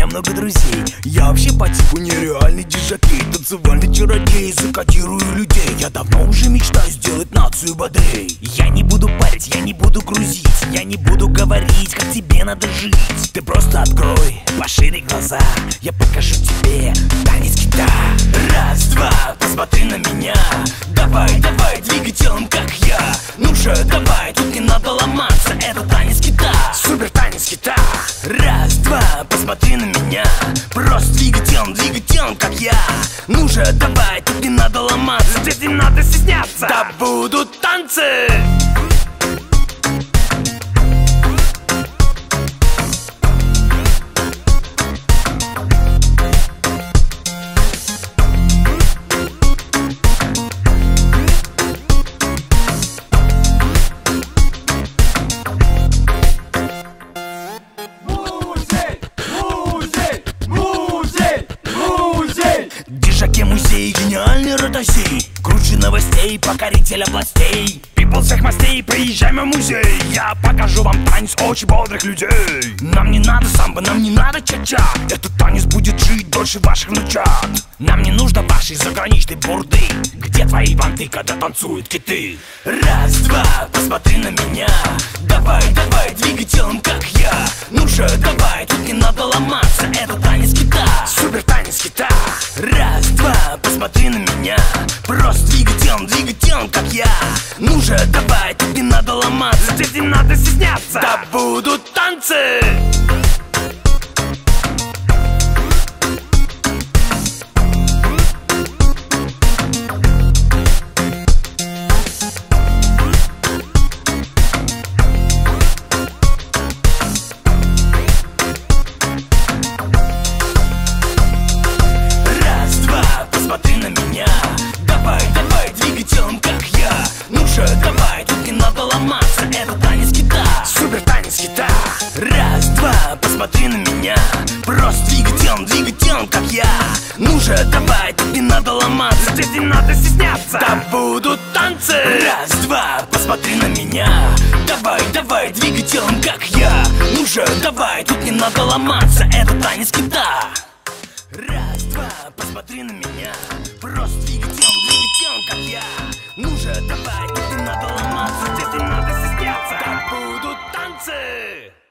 много друзей. Я вообще по типу нереальный диджакей, танцевальный чародей, закодирую людей. Я давно уже мечтаю сделать нацию бодрей. Я не буду парить, я не буду грузить, я не буду говорить, как тебе надо жить. Ты просто открой пошире глаза, я покажу тебе танец кита. Раз, два, посмотри на меня. Давай, давай, двигай телом, как я. Ну же, давай, тут не надо ломаться. Это танец кита, супер танец кита. Раз, два, посмотри на меня. Просто двигай телом, как я. Ну же, давай, тут не надо ломаться. Здесь не надо стесняться. Да будут танцы. Диджаке музей, гениальный ротозей, круче новостей, покоритель областей. People всех мастей, приезжай в мой музей. Я покажу вам танец очень бодрых людей. Нам не надо самбо, нам не надо ча-ча. Этот танец будет жить дольше ваших внучат. Нам не нужно вашей заграничной бурды. Где твои банты, когда танцуют киты? Раз, два, посмотри на меня. Давай, давай, двигай телом, как я. Ну же, давай, тут не надо ломаться. Это танец кита, супер танец кита. Раз, два, посмотри на меня. Просто двигай телом, как я. Ну же, давай, тут не надо ломаться. Здесь не надо стесняться. Да будут танцы. Смотри на меня. Давай, давай, двигай телом, как я. Ну же, давай, тут не надо ломаться. Это танец кита, супер танец кита. Раз, два, посмотри на меня. Просто двигай телом, как я. Ну же, давай, тут не надо ломаться. Здесь не надо стесняться. Да будут танцы. Раз, два, посмотри на меня. Давай, давай, двигай телом, как я. Ну же, давай, тут не надо ломаться. Это танец кита. Раз, два, посмотри на меня. Просто двигай телом, как я. Ну же, давай, тут не надо ломаться. Здесь не надо стесняться. Да будут танцы.